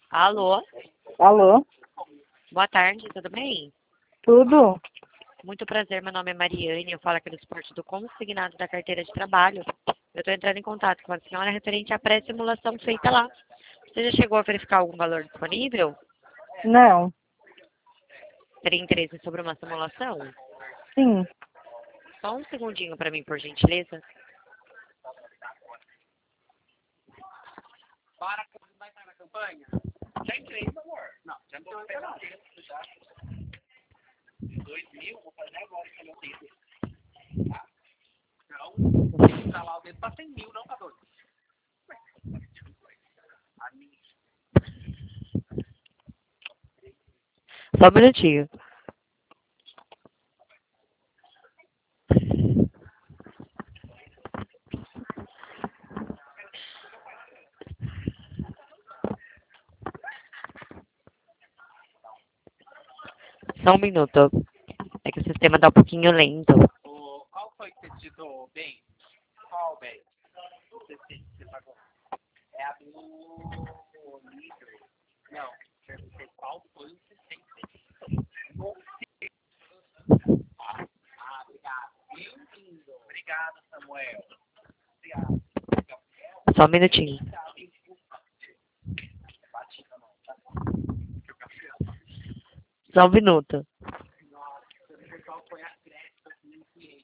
Alô, Alô? boa tarde, tudo bem? Tudo? Muito prazer, meu nome é Mariane, eu falo aqui do esporte do consignado da carteira de trabalho. Eu estou entrando em contato com a senhora referente à pré-simulação feita lá. Você já chegou a verificar algum valor disponível? Não. Teria interesse sobre uma simulação? Sim. Só um segundinho para mim, por gentileza. Para vai estar na campanha? Já entrei, por favor. Não, já estou esperando. 2.000, vou fazer agora que eu não tenho. Tá? Então, tá lá o dedo para 100 mil, não para 2. Só um minutinho. Só um minuto. É que o sistema está um pouquinho lento. Qual foi que você digitou bem? Qual bem? Você pagou? É a do livro. Não, perguntei qual foi o que você fez. Obrigado. Bem-vindo. Obrigado, Samuel. Obrigado. Só um minutinho. Só um minuto. Qual foi a crédito que eu enviei?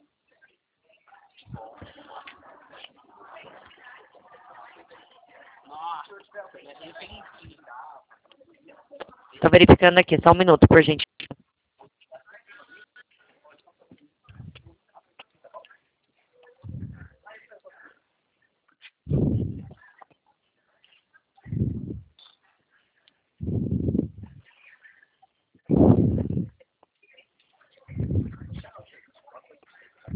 Nossa, eu entendi. Estou verificando aqui, só um minuto, por gentileza.